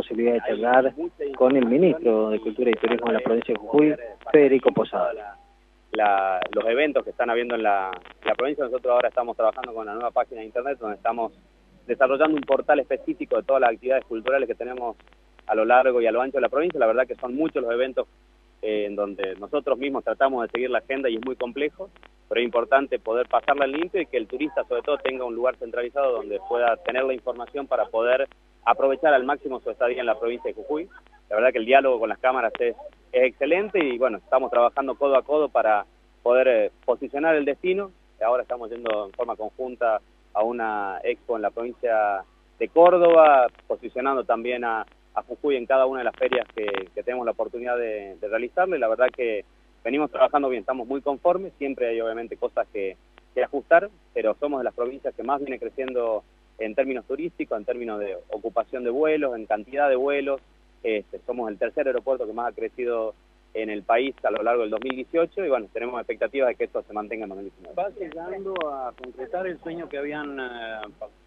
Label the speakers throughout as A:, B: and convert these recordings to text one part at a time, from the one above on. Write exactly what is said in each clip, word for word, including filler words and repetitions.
A: posibilidad de charlar con el ministro de Cultura y Turismo de la provincia de Jujuy, Federico Posada.
B: La, los eventos que están habiendo en la, la provincia. Nosotros ahora estamos trabajando con la nueva página de internet donde estamos desarrollando un portal específico de todas las actividades culturales que tenemos a lo largo y a lo ancho de la provincia. La verdad que son muchos los eventos eh, en donde nosotros mismos tratamos de seguir la agenda y es muy complejo, pero es importante poder pasarla en limpio y que el turista sobre todo tenga un lugar centralizado donde pueda tener la información para poder aprovechar al máximo su estadía en la provincia de Jujuy. La verdad que el diálogo con las cámaras es, es excelente y bueno, estamos trabajando codo a codo para poder eh, posicionar el destino. Ahora estamos yendo en forma conjunta a una expo en la provincia de Córdoba, posicionando también a, a Jujuy en cada una de las ferias que, que tenemos la oportunidad de, de realizarle. La verdad que venimos trabajando bien, estamos muy conformes, siempre hay obviamente cosas que, que ajustar, pero somos de las provincias que más viene creciendo en términos turísticos, en términos de ocupación de vuelos, en cantidad de vuelos. Este, somos el tercer aeropuerto que más ha crecido en el país a lo largo del dos mil dieciocho y bueno, tenemos expectativas de que esto se mantenga en dos mil diecinueve.
C: ¿Va llegando a concretar el sueño que habían, eh,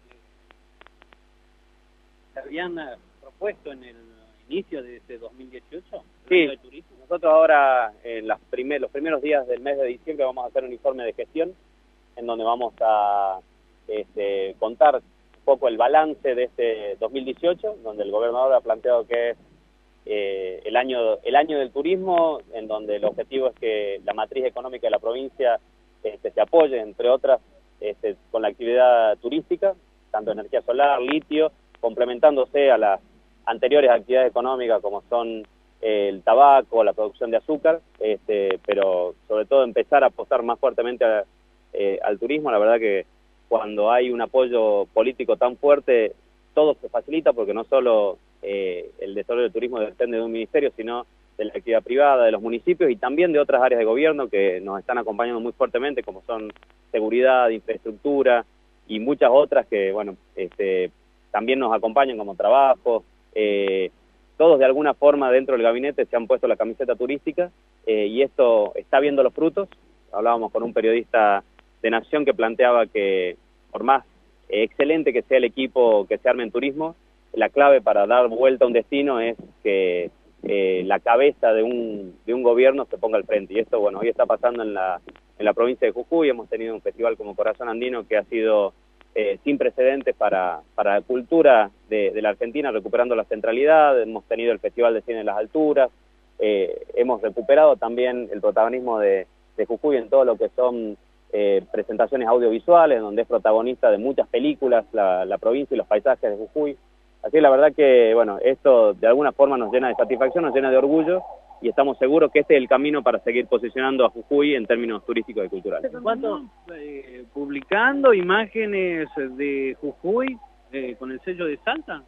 C: que habían eh, propuesto en el inicio de este dos mil dieciocho?
B: Sí, nosotros ahora en las primer, los primeros días del mes de diciembre vamos a hacer un informe de gestión en donde vamos a este, contar un poco el balance de este dos mil dieciocho, donde el gobernador ha planteado que es Eh, el año el año del turismo, en donde el objetivo es que la matriz económica de la provincia este, se apoye, entre otras, este, con la actividad turística, tanto energía solar, litio, complementándose a las anteriores actividades económicas como son eh, el tabaco, la producción de azúcar, este, pero sobre todo empezar a apostar más fuertemente a, eh, al turismo. La verdad que cuando hay un apoyo político tan fuerte, todo se facilita porque no solo eh, el desarrollo del turismo depende de un ministerio, sino de la actividad privada, de los municipios y también de otras áreas de gobierno que nos están acompañando muy fuertemente, como son seguridad, infraestructura y muchas otras que, bueno, este, también nos acompañan como trabajo. Eh, todos de alguna forma dentro del gabinete se han puesto la camiseta turística eh, y esto está viendo los frutos. Hablábamos con un periodista de Nación que planteaba que por más excelente que sea el equipo que se arme en turismo, la clave para dar vuelta a un destino es que eh, la cabeza de un, de un gobierno se ponga al frente. Y esto, bueno, hoy está pasando en la, en la provincia de Jujuy. Hemos tenido un festival como Corazón Andino que ha sido eh, sin precedentes para, para la cultura de, de la Argentina, recuperando la centralidad. Hemos tenido el Festival de Cine en las Alturas. Eh, hemos recuperado también el protagonismo de, de Jujuy en todo lo que son Eh, presentaciones audiovisuales, donde es protagonista de muchas películas, la, la provincia y los paisajes de Jujuy. Así que la verdad que, bueno, esto de alguna forma nos llena de satisfacción, nos llena de orgullo, y estamos seguros que este es el camino para seguir posicionando a Jujuy en términos turísticos y culturales.
C: ¿Cuánto? Eh, publicando imágenes de Jujuy eh, con el sello de Salta.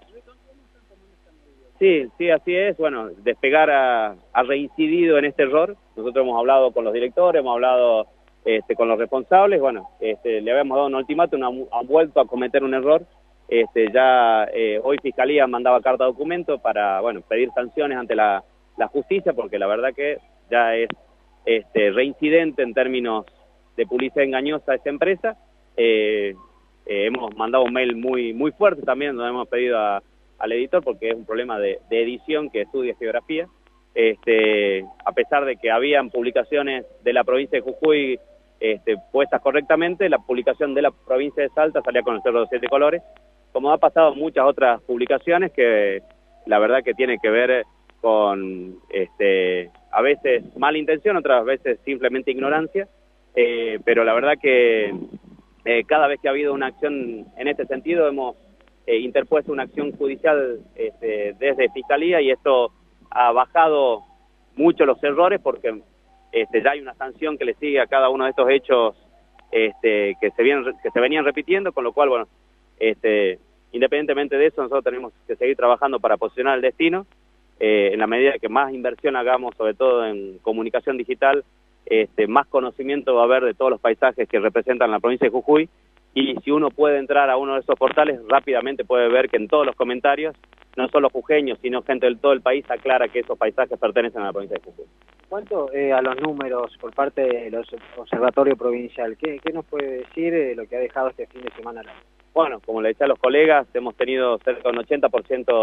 B: Sí, sí, así es. Bueno, Despegar ha, ha reincidido en este error. Nosotros hemos hablado con los directores, hemos hablado Este, con los responsables. Bueno, este, le habíamos dado un ultimátum, han vuelto a cometer un error. Este, ya eh, hoy Fiscalía mandaba carta de documento para, bueno, pedir sanciones ante la, la justicia, porque la verdad que ya es este, reincidente en términos de publicidad engañosa a esta empresa. Eh, eh, hemos mandado un mail muy muy fuerte también, donde hemos pedido a, al editor, porque es un problema de, de edición que estudia geografía. Este, a pesar de que habían publicaciones de la provincia de Jujuy Este, puestas correctamente, la publicación de la provincia de Salta salía con el cerro de siete colores, como ha pasado en muchas otras publicaciones que la verdad que tiene que ver con este, a veces mala intención, otras veces simplemente ignorancia, eh, pero la verdad que eh, cada vez que ha habido una acción en este sentido hemos eh, interpuesto una acción judicial este, desde Fiscalía, y esto ha bajado mucho los errores porque Este, ya hay una sanción que le sigue a cada uno de estos hechos este, que se vienen, que se venían repitiendo, con lo cual, bueno, este, independientemente de eso, nosotros tenemos que seguir trabajando para posicionar el destino, eh, en la medida que más inversión hagamos, sobre todo en comunicación digital, este, más conocimiento va a haber de todos los paisajes que representan la provincia de Jujuy, y si uno puede entrar a uno de esos portales, rápidamente puede ver que en todos los comentarios, no solo jujeños, sino gente de todo el país aclara que esos paisajes pertenecen a la provincia de Jujuy.
A: ¿Cuánto eh, a los números por parte del Observatorio Provincial? ¿Qué, qué nos puede decir de lo que ha dejado este fin de semana?
B: Bueno, como le decía a los colegas, hemos tenido cerca de un ochenta por ciento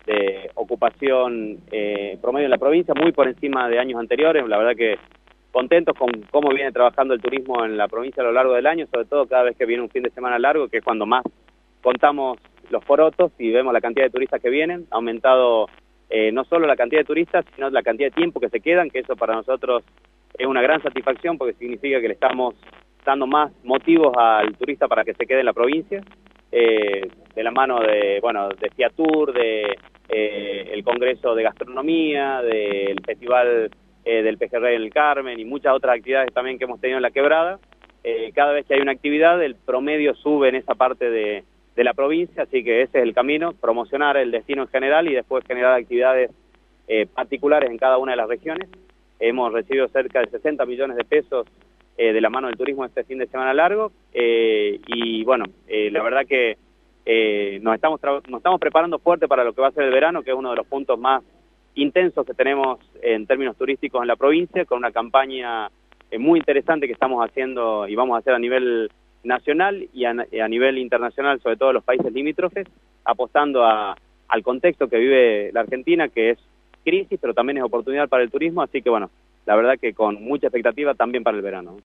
B: de ocupación eh, promedio en la provincia, muy por encima de años anteriores. La verdad que contentos con cómo viene trabajando el turismo en la provincia a lo largo del año, sobre todo cada vez que viene un fin de semana largo, que es cuando más contamos los porotos y vemos la cantidad de turistas que vienen. Ha aumentado eh, no solo la cantidad de turistas, sino la cantidad de tiempo que se quedan, que eso para nosotros es una gran satisfacción porque significa que le estamos dando más motivos al turista para que se quede en la provincia, eh, de la mano de, bueno, de Fiatur, de eh, el Congreso de Gastronomía, del Festival eh, del Pejerrey en el Carmen y muchas otras actividades también que hemos tenido en la Quebrada. Eh, cada vez que hay una actividad, el promedio sube en esa parte de, de la provincia, así que ese es el camino, promocionar el destino en general y después generar actividades eh, particulares en cada una de las regiones. Hemos recibido cerca de sesenta millones de pesos eh, de la mano del turismo este fin de semana largo eh, y bueno, eh, la verdad que eh, nos estamos nos estamos preparando fuerte para lo que va a ser el verano, que es uno de los puntos más intensos que tenemos en términos turísticos en la provincia, con una campaña eh, muy interesante que estamos haciendo y vamos a hacer a nivel nacional y a, a nivel internacional, sobre todo los países limítrofes, apostando a, al contexto que vive la Argentina, que es crisis, pero también es oportunidad para el turismo, así que bueno, la verdad que con mucha expectativa también para el verano.